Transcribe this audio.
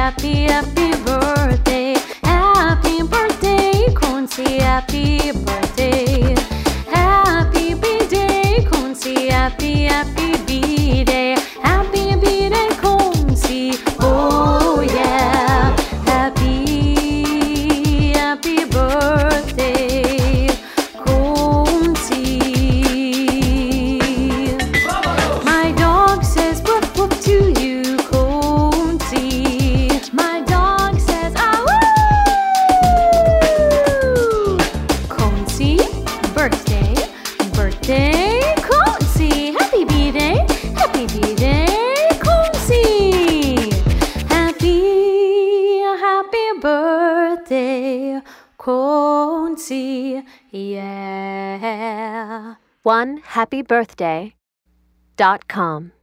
happy, happy birthday. Happy birthday, Kunzi, happy birthday. Happy B-Day, Kunzi, happy, happy B-Day. Happy B-Day, Kunzi, oh yeah. Happy, happy birthday, Kunzi. My dog says whoop whoop to you, Kunzi. My dog says ah woo. Kunzi, birthday, birthday, Kunzi. Happy B-Day, happy B-Day, Kunzi. Happy, happy birthday, Kunzi, yeah. OneHappyBirthday.com